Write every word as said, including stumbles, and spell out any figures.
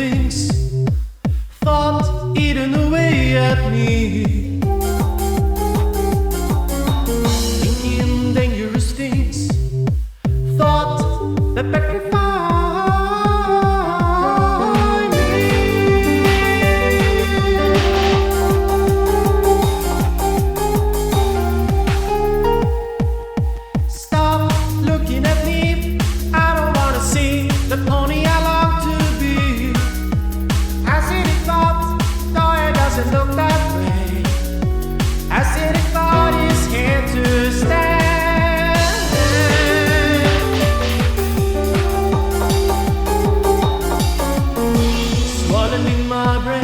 things, thought eating away at me, thinking dangerous things, thought that petrified me. Stop looking at me, I don't wanna see the pony I long to be. Acidic thought, though it doesn't look that way. Acidic thought is here to stay. Swallowing my brain.